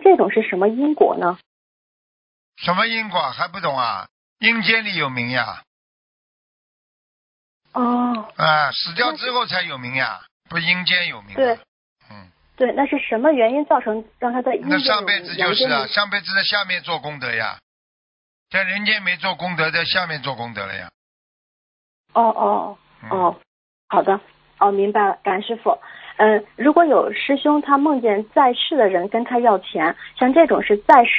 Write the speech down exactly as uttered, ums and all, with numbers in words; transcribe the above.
这种是什么因果呢？ 什么因果还不懂啊？阴间里有名呀。 哦。 啊，死掉之后才有名呀，不是阴间有名。 对。 嗯。 对，那是什么原因造成让他在阴间有名？ 那上辈子就是啊，上辈子在下面做功德呀，在人间没做功德，在下面做功德了呀。 哦哦哦，好的，哦，明白了，感恩师傅。嗯、呃，如果有师兄他梦见在世的人跟他要钱，像这种是在世